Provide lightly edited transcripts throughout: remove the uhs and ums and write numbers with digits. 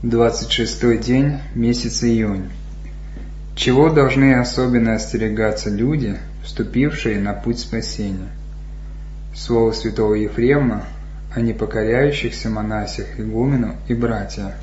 26-й день месяца июнь. Чего должны особенно остерегаться люди, вступившие на путь спасения? Слово святого Ефрема о непокоряющихся монасях, игумену и братья.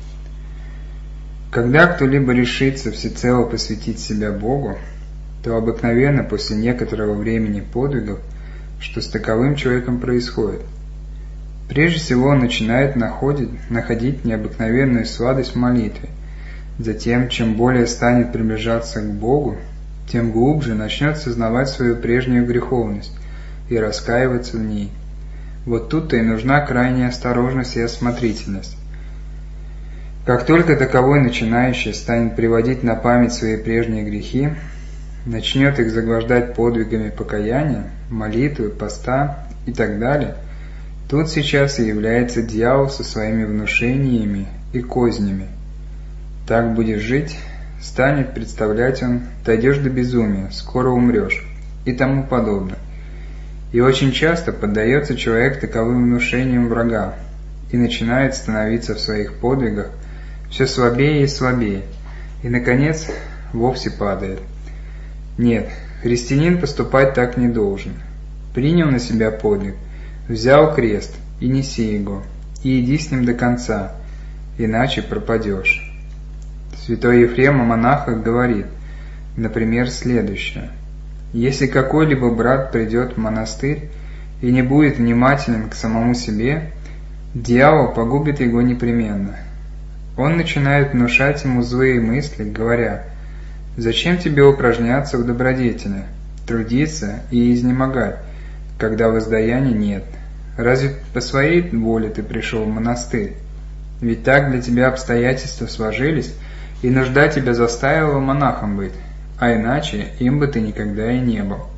Когда кто-либо решится всецело посвятить себя Богу, то обыкновенно после некоторого времени подвигов, что с таковым человеком происходит, прежде всего он начинает находить необыкновенную сладость в молитве. Затем, чем более станет приближаться к Богу, тем глубже начнет сознавать свою прежнюю греховность и раскаиваться в ней. Вот тут-то и нужна крайняя осторожность и осмотрительность. Как только таковой начинающий станет приводить на память свои прежние грехи, начнет их загвождать подвигами покаяния, молитвы, поста и так далее, тут сейчас и является дьявол со своими внушениями и кознями. Так будешь жить, станет представлять он, дойдешь до безумия, скоро умрешь и тому подобное. И очень часто поддается человек таковым внушениям врага и начинает становиться в своих подвигах все слабее и слабее, и, наконец, вовсе падает. Нет, христианин поступать так не должен. Принял на себя подвиг, взял крест и неси его, и иди с ним до конца, иначе пропадешь. Святой Ефрем о монахах говорит, например, следующее. Если какой-либо брат придет в монастырь и не будет внимателен к самому себе, дьявол погубит его непременно. Он начинает внушать ему злые мысли, говоря: «Зачем тебе упражняться в добродетели, трудиться и изнемогать, когда воздаяния нет? Разве по своей воле ты пришел в монастырь? Ведь так для тебя обстоятельства сложились, и нужда тебя заставила монахом быть, а иначе им бы ты никогда и не был.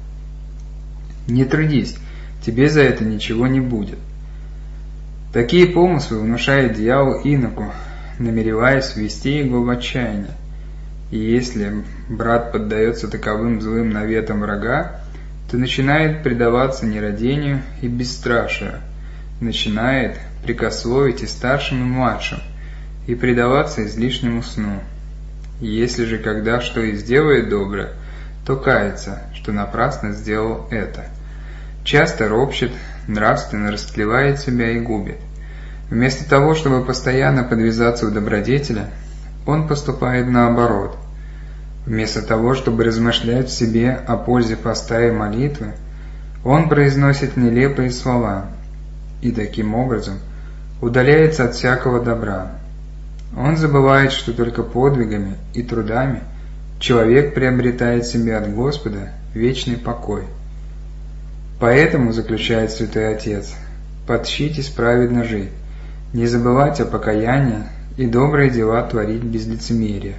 Не трудись, тебе за это ничего не будет». Такие помыслы внушает дьявол иноку, намереваясь ввести его в отчаяние. И если брат поддается таковым злым наветам врага, то начинает предаваться нерадению и бесстрашию, начинает прикословить и старшим, и младшим, и предаваться излишнему сну. И если же когда что и сделает доброе, то кается, что напрасно сделал это. Часто ропщет, нравственно растлевает себя и губит. Вместо того, чтобы постоянно подвязаться в добродетели, он поступает наоборот. Вместо того, чтобы размышлять в себе о пользе поста и молитвы, он произносит нелепые слова и таким образом удаляется от всякого добра. Он забывает, что только подвигами и трудами человек приобретает себе от Господа вечный покой. Поэтому, заключает Святой Отец, подщитесь праведно жить, не забывать о покаянии и добрые дела творить без лицемерия.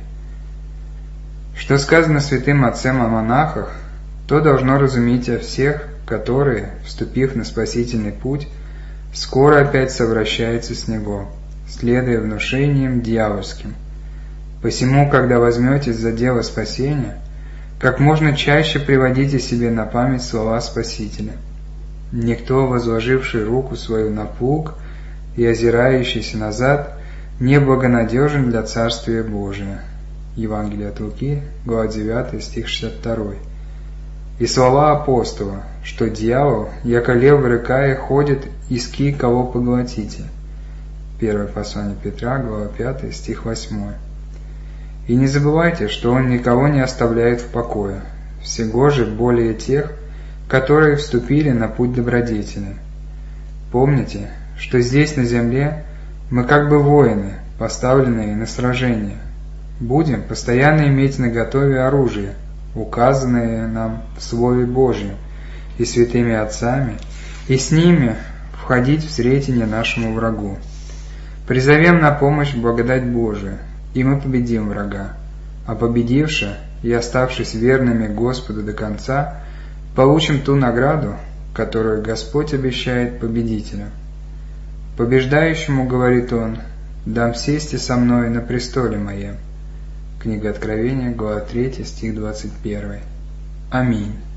Что сказано святым отцем о монахах, то должно разуметь о всех, которые, вступив на спасительный путь, скоро опять совращаются с него, следуя внушениям дьявольским. Посему, когда возьметесь за дело спасения, как можно чаще приводите себе на память слова Спасителя. «Никто, возложивший руку свою на плуг и озирающийся назад, не благонадежен для Царствия Божия». Евангелие от Луки, глава 9, стих 62. И слова апостола, что дьявол, яко лев рыкая, ходит, иски кого поглотите. Первое послание Петра, глава 5, стих 8. И не забывайте, что он никого не оставляет в покое, всего же более тех, которые вступили на путь добродетели. Помните, что здесь на земле мы как бы воины, поставленные на сражение. Будем постоянно иметь наготове оружие, указанное нам в Слове Божьем и святыми отцами, и с ними входить в сретение нашему врагу. Призовем на помощь благодать Божию, и мы победим врага, а победивши и оставшись верными Господу до конца, получим ту награду, которую Господь обещает победителям. Побеждающему, говорит он, дам сесть и со мной на престоле моем. Книга Откровения, глава 3, стих 21. Аминь.